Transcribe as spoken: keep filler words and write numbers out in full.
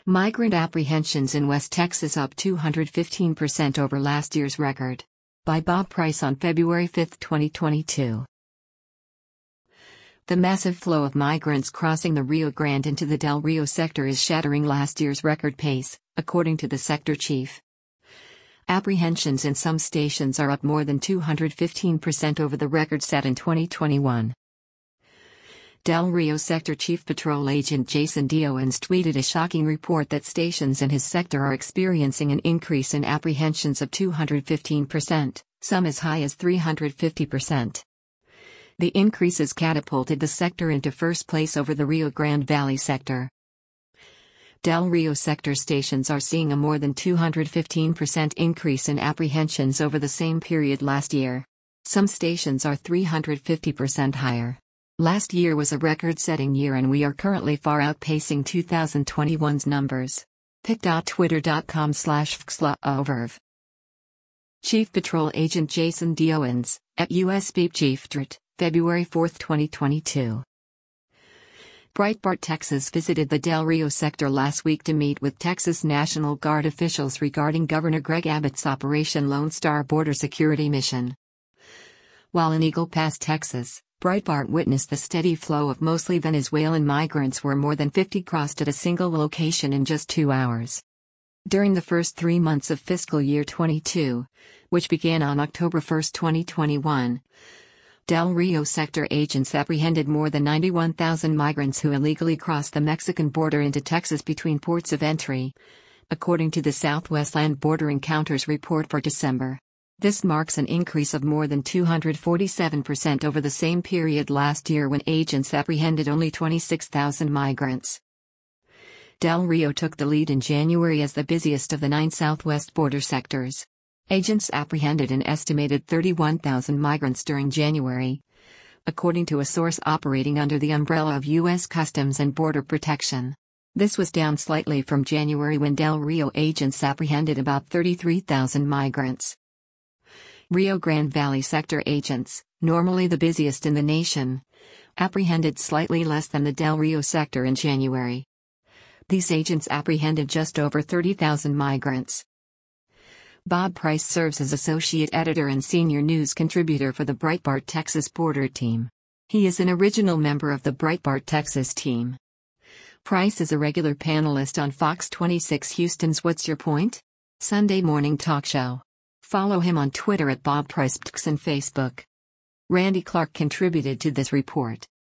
Migrant apprehensions in West Texas up two hundred fifteen percent over last year's record. By Bob Price on February fifth, twenty twenty-two. The massive flow of migrants crossing the Rio Grande into the Del Rio sector is shattering last year's record pace, according to the sector chief. Apprehensions in some stations are up more than two hundred fifteen percent over the record set in twenty twenty-one. Del Rio Sector Chief Patrol Agent Jason Dioens tweeted a shocking report that stations in his sector are experiencing an increase in apprehensions of two hundred fifteen percent, some as high as three hundred fifty percent. The increases catapulted the sector into first place over the Rio Grande Valley sector. Del Rio sector stations are seeing a more than two hundred fifteen percent increase in apprehensions over the same period last year. Some stations are three hundred fifty percent higher. Last year was a record-setting year and we are currently far outpacing two thousand twenty-one's numbers. pic dot twitter dot com slash fxlaoverv. Chief Patrol Agent Jason Dioens, at U S B Chief D R T, February fourth, twenty twenty-two. Breitbart Texas visited the Del Rio sector last week to meet with Texas National Guard officials regarding Governor Greg Abbott's Operation Lone Star border security mission. While in Eagle Pass, Texas, Breitbart witnessed the steady flow of mostly Venezuelan migrants where more than fifty crossed at a single location in just two hours. During the first three months of fiscal year twenty-two, which began on October first, twenty twenty-one, Del Rio sector agents apprehended more than ninety-one thousand migrants who illegally crossed the Mexican border into Texas between ports of entry, according to the Southwest Land Border Encounters report for December. This marks an increase of more than two hundred forty-seven percent over the same period last year when agents apprehended only twenty-six thousand migrants. Del Rio took the lead in January as the busiest of the nine southwest border sectors. Agents apprehended an estimated thirty-one thousand migrants during January, according to a source operating under the umbrella of U S Customs and Border Protection. This was down slightly from January when Del Rio agents apprehended about thirty-three thousand migrants. Rio Grande Valley sector agents, normally the busiest in the nation, apprehended slightly less than the Del Rio sector in January. These agents apprehended just over thirty thousand migrants. Bob Price serves as associate editor and senior news contributor for the Breitbart Texas Border Team. He is an original member of the Breitbart Texas team. Price is a regular panelist on Fox twenty-six Houston's What's Your Point? Sunday morning talk show. Follow him on Twitter at Bob Price and Facebook. Randy Clark contributed to this report.